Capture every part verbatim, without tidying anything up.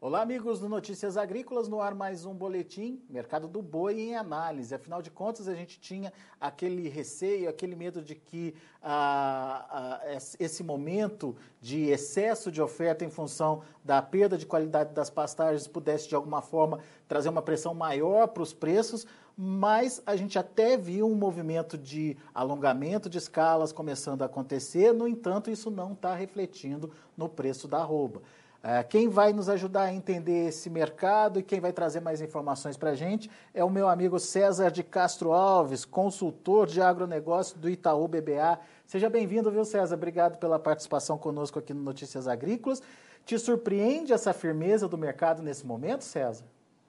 Olá, amigos do Notícias Agrícolas, no ar mais um boletim, mercado do boi em análise. Afinal de contas, a gente tinha aquele receio, aquele medo de que ah, ah, esse momento de excesso de oferta em função da perda de qualidade das pastagens pudesse, de alguma forma, trazer uma pressão maior para os preços, mas a gente até viu um movimento de alongamento de escalas começando a acontecer, no entanto, isso não está refletindo no preço da arroba. Quem vai nos ajudar a entender esse mercado e quem vai trazer mais informações para a gente é o meu amigo César de Castro Alves, consultor de agronegócio do Itaú B B A. Seja bem-vindo, viu, César? Obrigado pela participação conosco aqui no Notícias Agrícolas. Te surpreende essa firmeza do mercado nesse momento, César?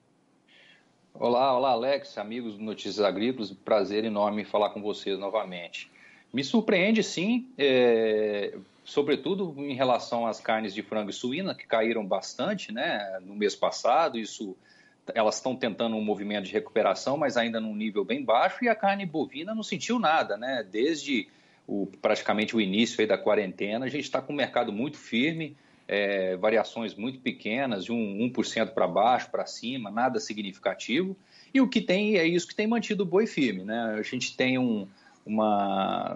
Olá, olá, Alex, amigos do Notícias Agrícolas. Prazer enorme falar com vocês novamente. Me surpreende, sim, é... sobretudo em relação às carnes de frango e suína, que caíram bastante, né, no mês passado. Isso, elas estão tentando um movimento de recuperação, mas ainda num nível bem baixo, e a carne bovina não sentiu nada, né? Desde o, praticamente o início aí da quarentena, a gente está com um mercado muito firme, é, variações muito pequenas, de um um por cento para baixo, para cima, nada significativo, e o que tem é isso que tem mantido o boi firme, né? A gente tem um uma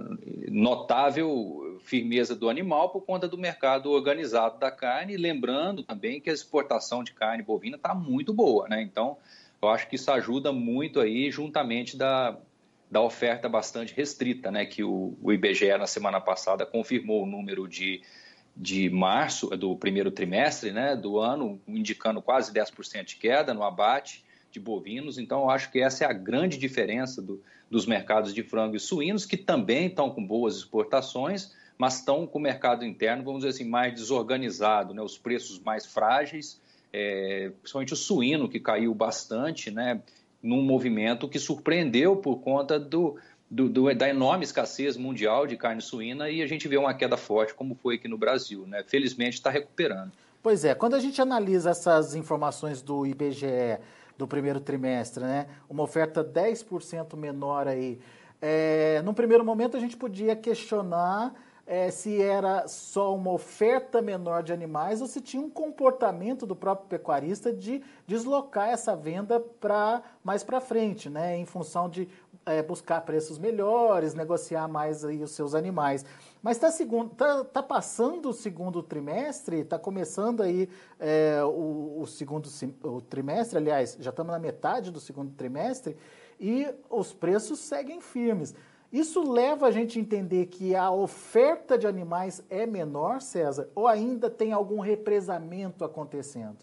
notável firmeza do animal por conta do mercado organizado da carne, lembrando também que a exportação de carne bovina está muito boa, né? Então, eu acho que isso ajuda muito aí, juntamente da, da oferta bastante restrita, né? Que o, o I B G E, na semana passada, confirmou o número de, de março, do primeiro trimestre, né, do ano, indicando quase dez por cento de queda no abate de bovinos. Então, eu acho que essa é a grande diferença do, dos mercados de frango e suínos, que também estão com boas exportações, mas estão com o mercado interno, vamos dizer assim, mais desorganizado, né? Os preços mais frágeis, é, principalmente o suíno, que caiu bastante, né? Num movimento que surpreendeu por conta do, do, do, da enorme escassez mundial de carne suína, e a gente vê uma queda forte, como foi aqui no Brasil, né? Felizmente está recuperando. Pois é, quando a gente analisa essas informações do I B G E, do primeiro trimestre, né? Uma oferta dez por cento menor aí. É, num primeiro momento a gente podia questionar é, se era só uma oferta menor de animais ou se tinha um comportamento do próprio pecuarista de deslocar essa venda para mais para frente, né? Em função de é, buscar preços melhores, negociar mais aí os seus animais. Mas está tá, tá passando o segundo trimestre, está começando aí é, o, o segundo o trimestre, aliás, já estamos na metade do segundo trimestre, e os preços seguem firmes. Isso leva a gente a entender que a oferta de animais é menor, César, ou ainda tem algum represamento acontecendo?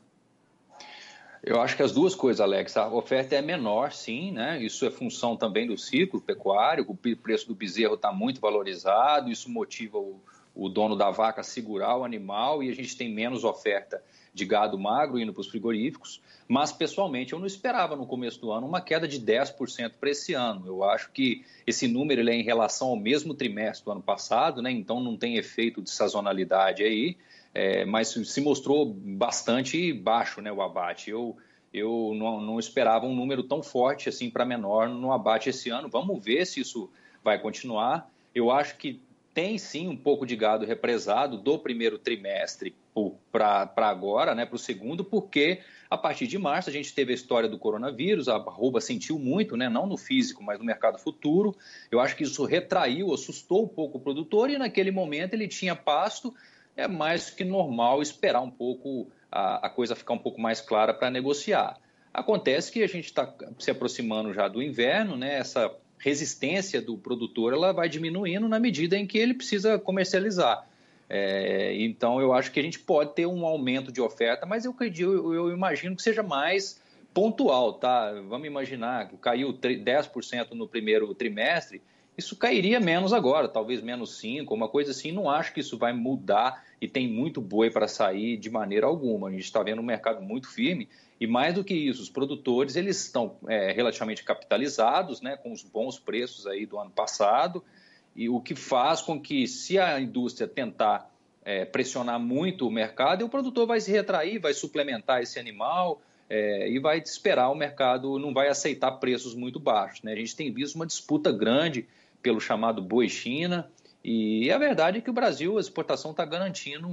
Eu acho que as duas coisas, Alex. A oferta é menor, sim, né? Isso é função também do ciclo pecuário, o preço do bezerro está muito valorizado, isso motiva o, o dono da vaca a segurar o animal, e a gente tem menos oferta de gado magro indo para os frigoríficos. Mas, pessoalmente, eu não esperava no começo do ano uma queda de dez por cento para esse ano. Eu acho que esse número ele é em relação ao mesmo trimestre do ano passado, né? Então não tem efeito de sazonalidade aí. É, mas se mostrou bastante baixo, né, o abate. Eu, eu não, não esperava um número tão forte assim para menor no abate esse ano. Vamos ver se isso vai continuar. Eu acho que tem sim um pouco de gado represado do primeiro trimestre para agora, né, para o segundo, porque a partir de março a gente teve a história do coronavírus, a arroba sentiu muito, né, não no físico, mas no mercado futuro. Eu acho que isso retraiu, assustou um pouco o produtor, e naquele momento ele tinha pasto. É mais que normal esperar um pouco a, a coisa ficar um pouco mais clara para negociar. Acontece que a gente está se aproximando já do inverno, né? Essa resistência do produtor ela vai diminuindo na medida em que ele precisa comercializar. É, então, eu acho que a gente pode ter um aumento de oferta, mas eu, eu, eu imagino que seja mais pontual, tá? Vamos imaginar que caiu dez por cento no primeiro trimestre, isso cairia menos agora, talvez menos cinco, uma coisa assim. Não acho que isso vai mudar, e tem muito boi para sair de maneira alguma. A gente está vendo um mercado muito firme, e mais do que isso, os produtores eles estão é, relativamente capitalizados, né, com os bons preços aí do ano passado, e o que faz com que, se a indústria tentar é, pressionar muito o mercado, o produtor vai se retrair, vai suplementar esse animal, É, e vai esperar o mercado, não vai aceitar preços muito baixos, né? A gente tem visto uma disputa grande pelo chamado boi China, e a verdade é que o Brasil, a exportação está garantindo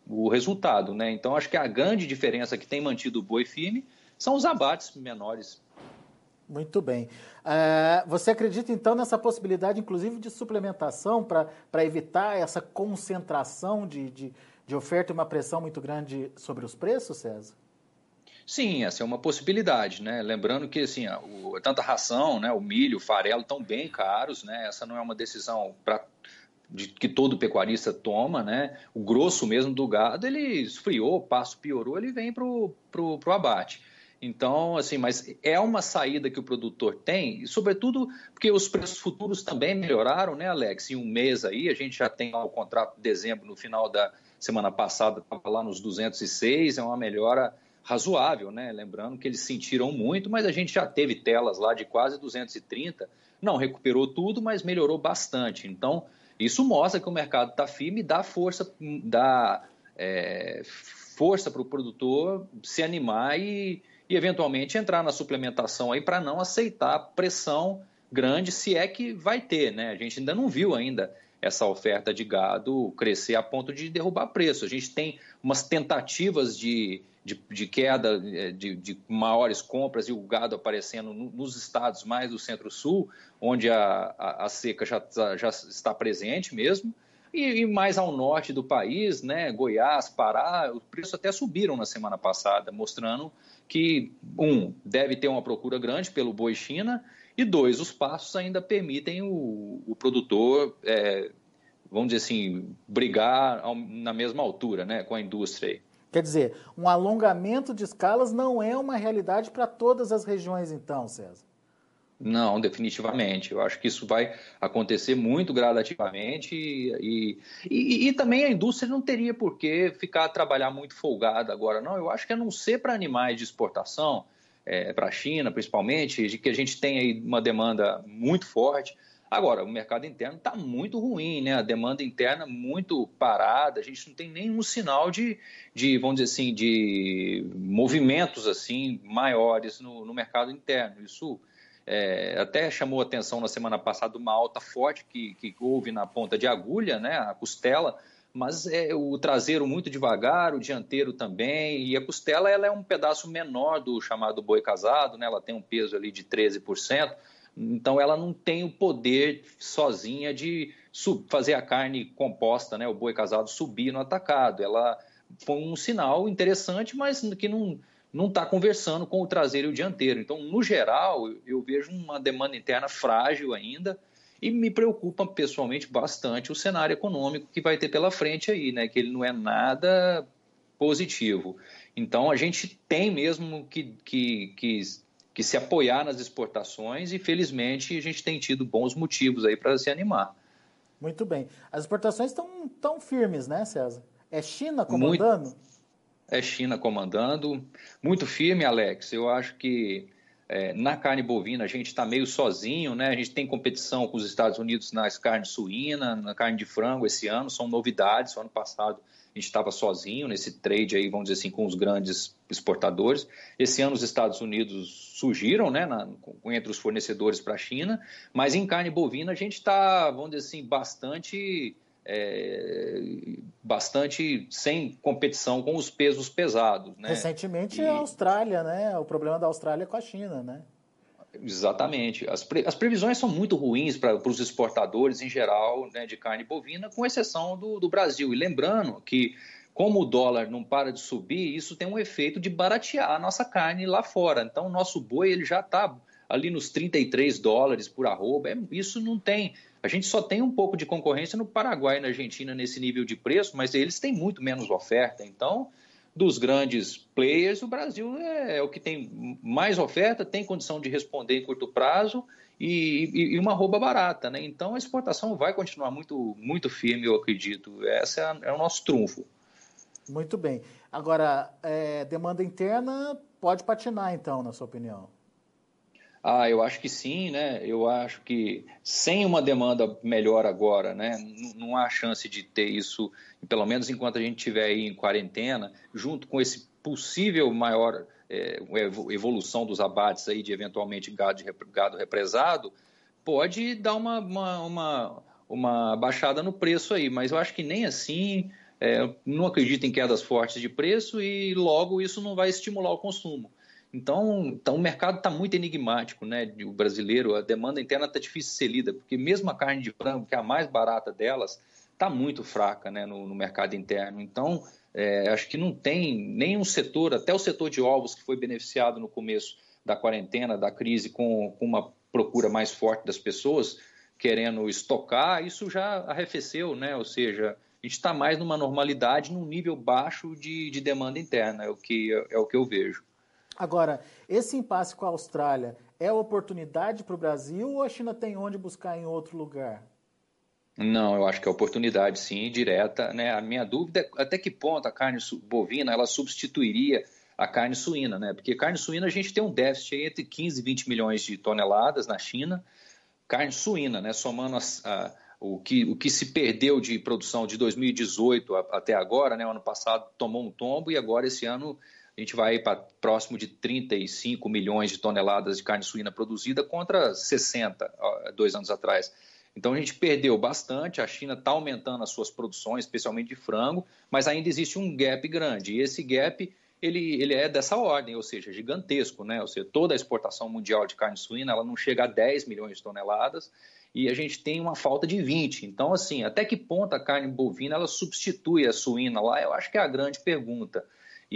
o resultado, né? Então, acho que a grande diferença que tem mantido o boi firme são os abates menores. Muito bem. Uh, você acredita, então, nessa possibilidade, inclusive, de suplementação para evitar essa concentração de, de, de oferta e uma pressão muito grande sobre os preços, César? Sim, essa é uma possibilidade, né? Lembrando que assim, o, tanta ração, né, o milho, o farelo estão bem caros, né? Essa não é uma decisão pra, de, que todo pecuarista toma, né? O grosso mesmo do gado, ele esfriou, o pasto piorou, ele vem para o pro, pro abate. Então, assim, mas é uma saída que o produtor tem, e sobretudo porque os preços futuros também melhoraram, né, Alex? Em um mês aí, a gente já tem o contrato de dezembro, no final da semana passada, estava lá nos duzentos e seis, é uma melhora razoável, né? Lembrando que eles sentiram muito, mas a gente já teve telas lá de quase duzentos e trinta, não recuperou tudo, mas melhorou bastante. Então, isso mostra que o mercado está firme e dá força, dá é, força para o produtor se animar e, e eventualmente entrar na suplementação aí para não aceitar pressão grande, se é que vai ter, né? A gente ainda não viu ainda essa oferta de gado crescer a ponto de derrubar preço. A gente tem umas tentativas de De, de queda, de, de maiores compras e o gado aparecendo nos estados mais do centro-sul, onde a, a, a seca já, já está presente mesmo, e, e mais ao norte do país, né, Goiás, Pará, os preços até subiram na semana passada, mostrando que, um, deve ter uma procura grande pelo boi China, e dois, os pastos ainda permitem o, o produtor, é, vamos dizer assim, brigar ao, na mesma altura, né, com a indústria aí. Quer dizer, um alongamento de escalas não é uma realidade para todas as regiões, então, César? Não, definitivamente. Eu acho que isso vai acontecer muito gradativamente e, e, e também a indústria não teria por que ficar a trabalhar muito folgada agora, não. Eu acho que a não ser para animais de exportação, é, para a China principalmente, de que a gente tem aí uma demanda muito forte. Agora, o mercado interno está muito ruim, né? A demanda interna muito parada, a gente não tem nenhum sinal de, de vamos dizer assim, de movimentos assim maiores no, no mercado interno. Isso é, até chamou atenção na semana passada uma alta forte que, que houve na ponta de agulha, né? A costela, mas é o traseiro muito devagar, o dianteiro também, e a costela ela é um pedaço menor do chamado boi casado, né? Ela tem um peso ali de treze por cento. Então, ela não tem o poder sozinha de fazer a carne composta, né, o boi casado, subir no atacado. Ela foi um sinal interessante, mas que não não está conversando com o traseiro e o dianteiro. Então, no geral, eu vejo uma demanda interna frágil ainda e me preocupa pessoalmente bastante o cenário econômico que vai ter pela frente aí, né, que ele não é nada positivo. Então, a gente tem mesmo que... que, que que se apoiar nas exportações e, felizmente, a gente tem tido bons motivos aí para se animar. Muito bem. As exportações estão tão firmes, né, César? É China comandando? Muito, é China comandando. Muito firme, Alex. Eu acho que é, na carne bovina a gente está meio sozinho, né? A gente tem competição com os Estados Unidos nas carnes suína, na carne de frango esse ano, são novidades. O ano passado a gente estava sozinho nesse trade aí, vamos dizer assim, com os grandes exportadores. Esse ano os Estados Unidos surgiram, né, na, entre os fornecedores para a China, mas em carne bovina a gente está, vamos dizer assim, bastante, é, bastante sem competição com os pesos pesados, né? Recentemente e... a Austrália, né? O problema da Austrália é com a China, né? Exatamente. As, pre, as previsões são muito ruins para os exportadores em geral, né, de carne bovina, com exceção do, do Brasil. E lembrando que, como o dólar não para de subir, isso tem um efeito de baratear a nossa carne lá fora. Então, o nosso boi ele já está ali nos trinta e três dólares por arroba. É, isso não tem... A gente só tem um pouco de concorrência no Paraguai e na Argentina nesse nível de preço, mas eles têm muito menos oferta. Então... dos grandes players, o Brasil é, é o que tem mais oferta, tem condição de responder em curto prazo e, e, e uma arroba barata, né? Então a exportação vai continuar muito, muito firme, eu acredito. Esse é, é o nosso trunfo. Muito bem. Agora, é, demanda interna pode patinar, então, na sua opinião? Ah, eu acho que sim, né? Eu acho que sem uma demanda melhor agora, né? Não, não há chance de ter isso, pelo menos enquanto a gente estiver aí em quarentena, junto com esse possível maior é, evolução dos abates aí de eventualmente gado, gado represado, pode dar uma, uma, uma, uma baixada no preço aí, mas eu acho que nem assim é, não acredita em quedas fortes de preço e logo isso não vai estimular o consumo. Então, então o mercado está muito enigmático, né? O brasileiro, a demanda interna está difícil de ser lida, porque mesmo a carne de frango, que é a mais barata delas, está muito fraca, né, no, no mercado interno. Então, é, acho que não tem nenhum setor, até o setor de ovos, que foi beneficiado no começo da quarentena, da crise, com, com uma procura mais forte das pessoas querendo estocar, isso já arrefeceu, né? Ou seja, a gente está mais numa normalidade, num nível baixo de, de demanda interna, é o que, é o que eu vejo. Agora, esse impasse com a Austrália é oportunidade para o Brasil ou a China tem onde buscar em outro lugar? Não, eu acho que é oportunidade, sim, direta, né? A minha dúvida é até que ponto a carne bovina ela substituiria a carne suína, né? Porque carne suína a gente tem um déficit aí entre quinze e vinte milhões de toneladas na China, carne suína, né? Somando as, a, o, que, o que se perdeu de produção de dois mil e dezoito a, até agora, né? O ano passado tomou um tombo e agora esse ano a gente vai para próximo de trinta e cinco milhões de toneladas de carne suína produzida contra sessenta, dois anos atrás. Então a gente perdeu bastante, a China está aumentando as suas produções, especialmente de frango, mas ainda existe um gap grande, e esse gap ele, ele é dessa ordem, ou seja, gigantesco, né? Ou seja, toda a exportação mundial de carne suína ela não chega a dez milhões de toneladas, e a gente tem uma falta de vinte. Então, assim, até que ponto a carne bovina ela substitui a suína lá? Eu acho que é a grande pergunta.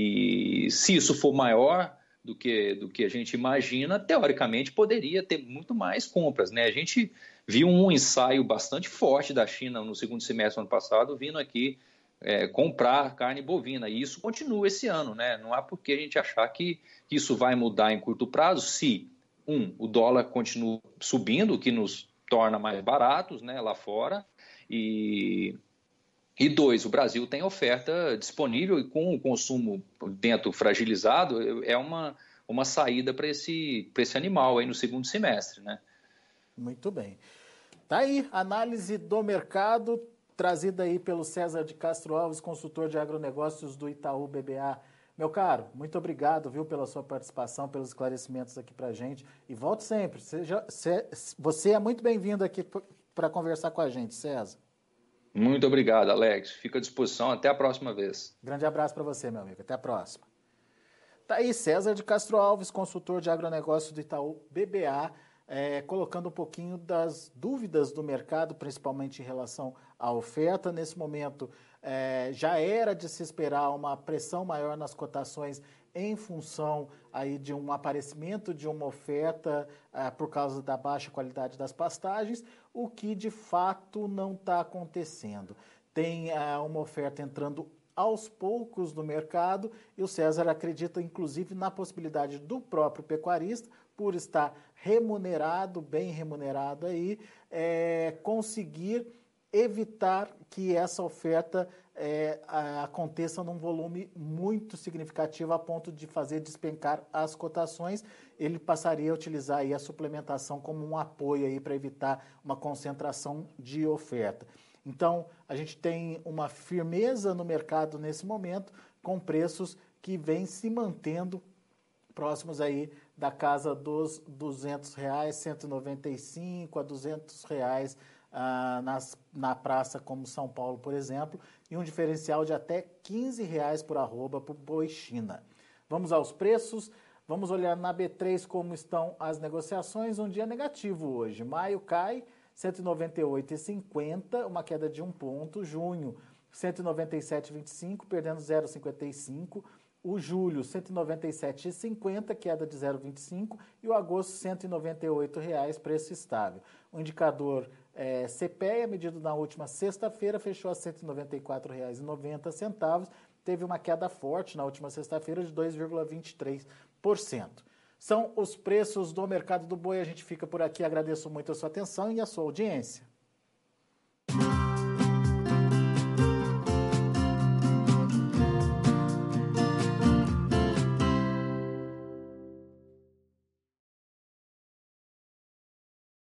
E se isso for maior do que, do que a gente imagina, teoricamente poderia ter muito mais compras, né? A gente viu um ensaio bastante forte da China no segundo semestre do ano passado, vindo aqui é, comprar carne bovina, e isso continua esse ano, né? Não há por que a gente achar que, que isso vai mudar em curto prazo, se, um, o dólar continua subindo, o que nos torna mais baratos, né, lá fora, e... E dois, o Brasil tem oferta disponível e com o consumo dentro fragilizado, é uma, uma saída para esse, para esse animal aí no segundo semestre, né? Muito bem. Tá aí, análise do mercado, trazida aí pelo César de Castro Alves, consultor de agronegócios do Itaú B B A. Meu caro, muito obrigado, viu, pela sua participação, pelos esclarecimentos aqui pra gente. E volte sempre. Seja, você é muito bem-vindo aqui para conversar com a gente, César. Muito obrigado, Alex. Fico à disposição. Até a próxima vez. Grande abraço para você, meu amigo. Até a próxima. Tá aí César de Castro Alves, consultor de agronegócio do Itaú B B A, é, colocando um pouquinho das dúvidas do mercado, principalmente em relação à oferta. Nesse momento, é, já era de se esperar uma pressão maior nas cotações em função aí de um aparecimento de uma oferta ah, por causa da baixa qualidade das pastagens, o que de fato não está acontecendo. Tem ah, uma oferta entrando aos poucos no mercado e o César acredita inclusive na possibilidade do próprio pecuarista, por estar remunerado, bem remunerado aí, é, conseguir evitar que essa oferta é, aconteça num volume muito significativo a ponto de fazer despencar as cotações. Ele passaria a utilizar aí a suplementação como um apoio aí para evitar uma concentração de oferta. Então, a gente tem uma firmeza no mercado nesse momento, com preços que vêm se mantendo próximos aí da casa dos duzentos reais, cento e noventa e cinco a duzentos reais ah, nas, na praça como São Paulo, por exemplo, e um diferencial de até quinze reais por arroba por boi China. Vamos aos preços, vamos olhar na B três como estão as negociações, um dia negativo hoje. Maio cai cento e noventa e oito reais e cinquenta centavos, uma queda de um ponto. Junho, cento e noventa e sete reais e vinte e cinco centavos, perdendo zero vírgula cinquenta e cinco centavos. O julho, cento e noventa e sete reais e cinquenta centavos, queda de zero vírgula vinte e cinco centavos. E o agosto, cento e noventa e oito reais, preço estável. O indicador é, C P E A, medido na última sexta-feira, fechou a cento e noventa e quatro reais e noventa centavos. Teve uma queda forte na última sexta-feira de dois vírgula vinte e três por cento. São os preços do mercado do boi. A gente fica por aqui. Agradeço muito a sua atenção e a sua audiência.